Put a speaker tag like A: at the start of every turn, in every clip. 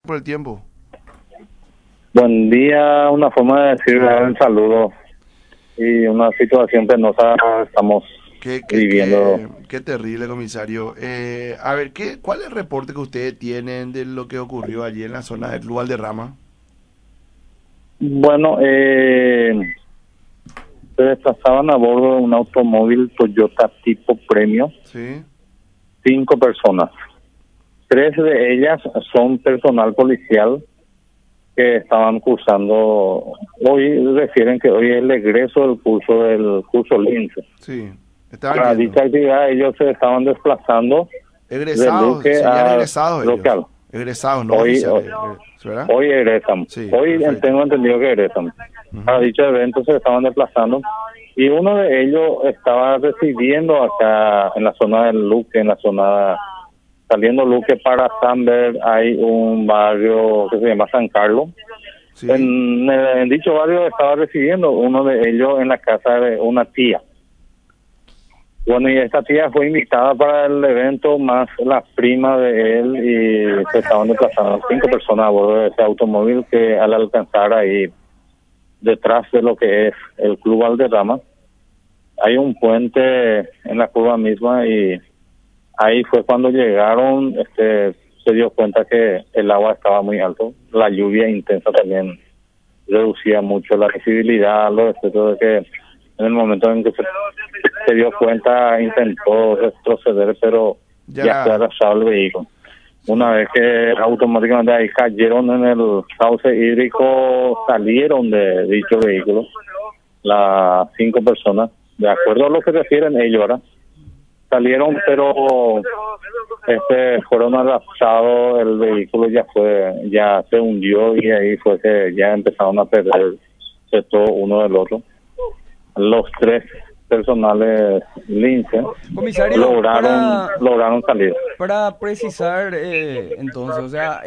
A: por el tiempo.
B: Buen día, una forma de decir un saludo y una situación penosa estamos viviendo.
A: Qué terrible, comisario. A ver, ¿cuál es el reporte que ustedes tienen de lo que ocurrió allí en la zona del Club Valderrama?
B: Bueno, se desplazaban a bordo de un automóvil Toyota tipo Premio,
A: Sí.
B: 5 personas. 3 de ellas son personal policial que estaban cursando, hoy refieren que hoy es el egreso del curso Lince.
A: Sí.
B: Para dicha actividad ellos se estaban desplazando
A: egresados,
B: de Luque
A: serían
B: a
A: egresados ellos.
B: local.
A: Egresados, no
B: Hoy,
A: oficiales, ¿verdad?
B: hoy egresan.
A: Sí,
B: Hoy
A: perfecto.
B: tengo entendido que egresan. Para dicho evento se estaban desplazando y uno de ellos estaba residiendo acá en la zona del Luque, en la zona saliendo Luque para Samber. Hay un barrio que se llama San Carlos.
A: Sí.
B: En dicho barrio estaba residiendo uno de ellos en la casa de una tía. Bueno, y esta tía fue invitada para el evento, más la prima de él, y se estaban desplazando 5 personas a bordo de ese automóvil que al alcanzar ahí detrás de lo que es el Club Valderrama, hay un puente en la curva misma y ahí fue cuando llegaron, se dio cuenta que el agua estaba muy alto, la lluvia intensa también reducía mucho la visibilidad, los efectos de que en el momento en que se dio cuenta intentó retroceder, pero ya fue arrasado el vehículo. Una vez que automáticamente ahí cayeron en el cauce hídrico, salieron de dicho vehículo las 5 personas, de acuerdo a lo que refieren ellos ahora, salieron, pero fueron arrastrados, el vehículo ya se hundió y ahí fue que ya empezaron a perder todo uno del otro. Los 3 personales Lince
C: Comisario,
B: lograron salir.
C: Para precisar, entonces, o sea,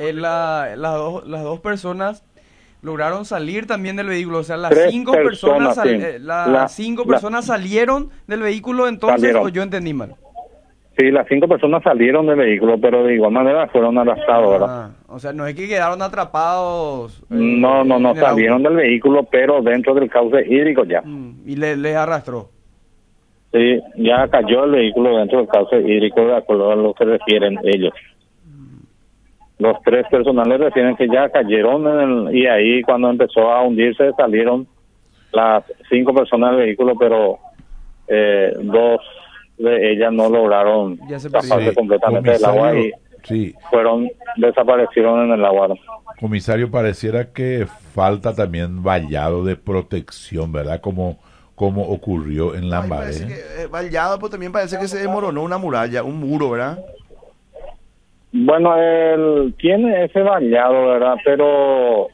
C: las dos personas lograron salir también del vehículo, o sea, las
B: 3
C: 5 personas,
B: sí.
C: las 5 personas salieron del vehículo, entonces,
B: salieron.
C: ¿O yo entendí mal?
B: Sí, las 5 personas salieron del vehículo, pero de igual manera fueron arrastrados, ¿verdad?
C: O sea, no es que quedaron atrapados.
B: No, salieron del vehículo, pero dentro del cauce hídrico ya.
C: Y les arrastró.
B: Sí, ya cayó el vehículo dentro del cauce hídrico, de acuerdo a lo que refieren ellos. Los 3 personales refieren que ya cayeron y ahí cuando empezó a hundirse salieron las 5 personas del vehículo, pero 2 de ellas no lograron zafarse completamente del agua y desaparecieron en el agua.
D: Comisario, pareciera que falta también vallado de protección, ¿verdad? Como ocurrió en Lambaré.
A: Vallado, pues también parece que se desmoronó una muralla, un muro, ¿verdad?
B: Bueno, él tiene ese vallado, ¿verdad? Pero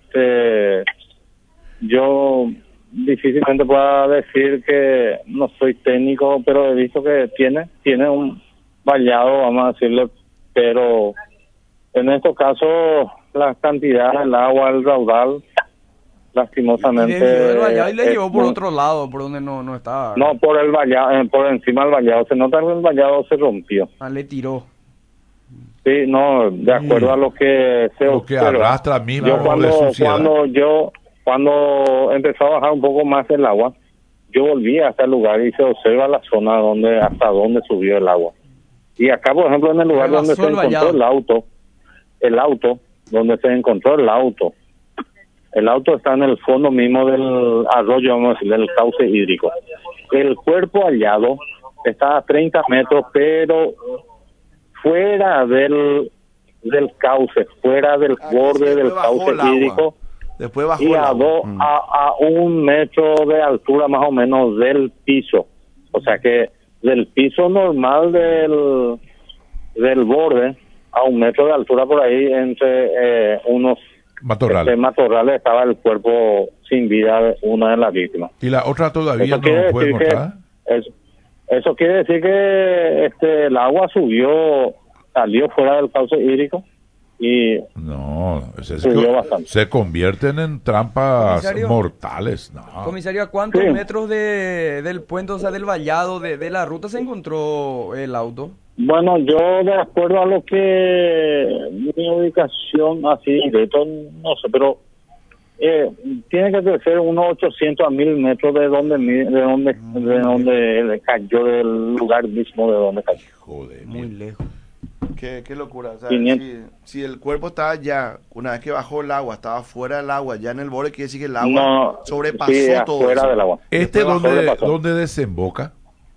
B: yo difícilmente pueda decir que no soy técnico, pero he visto que tiene un vallado, vamos a decirle, pero en estos casos la cantidad del agua, el raudal, lastimosamente
C: el vallado y le llevó por otro lado, por donde no estaba.
B: No, por el vallado, por encima del vallado, se nota que el vallado se rompió.
C: Le tiró.
B: Sí, no, de acuerdo a lo que se observa.
D: Que arrastra mismo
B: cuando empezó a bajar un poco más el agua, yo volví hasta el lugar y se observa la zona hasta donde subió el agua. Y acá, por ejemplo, en el lugar donde se encontró el auto, donde se encontró el auto está en el fondo mismo del arroyo, vamos a decir, del cauce hídrico. El cuerpo hallado está a 30 metros, pero fuera del cauce, fuera del borde del cauce hídrico.
A: Después bajó
B: y a 1 metro de altura más o menos del piso, o sea que del piso normal del borde a 1 metro de altura, por ahí entre unos matorrales estaba el cuerpo sin vida de una de las víctimas.
D: ¿Y la otra todavía no fue encontrada?
B: Eso quiere decir que el agua salió fuera del cauce hídrico y
D: se convierten en trampas mortales.
C: Comisario, ¿a cuántos metros del puente, o sea, del vallado de la ruta se encontró el auto?
B: Bueno, yo de acuerdo a lo que mi ubicación así directo, no sé, pero tiene que ser unos 800 a 1000 metros de donde de donde él cayó, del lugar mismo de donde cayó.
D: Joder,
C: Muy lejos.
A: Qué locura. O sea,
B: 500.
A: si el cuerpo estaba ya, una vez que bajó el agua, estaba fuera del agua, ya en el borde, quiere decir que el agua
B: No,
A: sobrepasó
B: sí,
A: todo
B: afuera
A: eso.
B: del agua.
D: ¿Este
A: Después bajó,
B: sobrepasó.
D: dónde desemboca?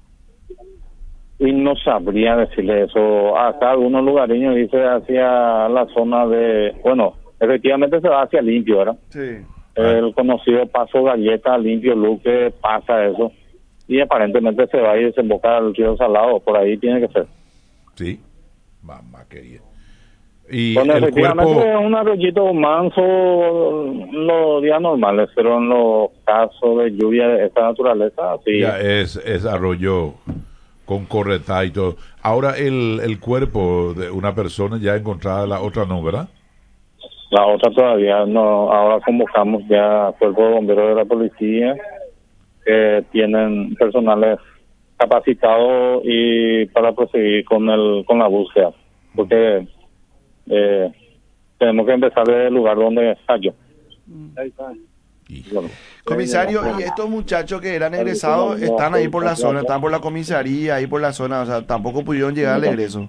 B: Y no sabría decirle eso. Acá algunos lugareños dice hacia la zona de, bueno, efectivamente se va hacia Limpio, ¿verdad?
A: Sí.
B: El conocido Paso Galleta, Limpio, Luque, pasa eso. Y aparentemente se va y desemboca al río Salado, por ahí tiene que ser.
D: Sí, mamá querida. Y
B: Bueno,
D: el
B: efectivamente
D: cuerpo,
B: es un arroyito manso los días normales, pero en los casos de lluvia de esta naturaleza, sí.
D: ya es arroyo con correta y todo. Ahora el cuerpo de una persona ya encontrada, la otra no, ¿verdad?
B: La otra todavía no. Ahora convocamos ya cuerpo de bomberos de la policía, que tienen personales capacitados y para proseguir con la búsqueda, porque tenemos que empezar desde el lugar donde cayó.
D: Hijo.
B: Bueno,
A: Comisario, ¿y estos muchachos que eran egresados están ahí por la zona, están por la comisaría, ahí por la zona? O sea, tampoco pudieron llegar al egreso.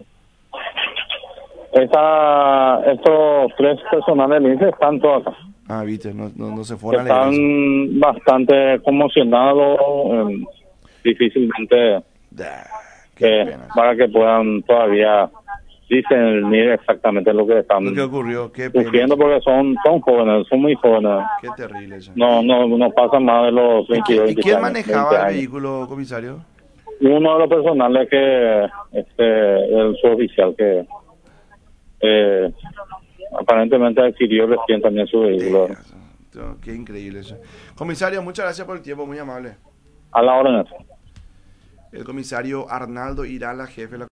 B: estos 3 personales del INSE están todos acá.
A: Ah, viste, no se fueron al
B: Están
A: egreso.
B: bastante conmocionados, difícilmente
A: Qué pena.
B: para que puedan todavía discernir exactamente lo que están
A: Lo que ocurrió, qué pena.
B: sufriendo, porque son jóvenes, son muy jóvenes.
A: Qué terrible eso.
B: No pasan más de los
A: ¿Y
B: 22,
A: y quién
B: 23 años, 20
A: manejaba el
B: años.
A: vehículo, comisario?
B: Uno de los personales que el suboficial que aparentemente adquirió recién también su vehículo.
A: Qué increíble eso. Comisario, muchas gracias por el tiempo, muy amable.
B: A la orden.
A: El comisario Arnaldo Irala, jefe de la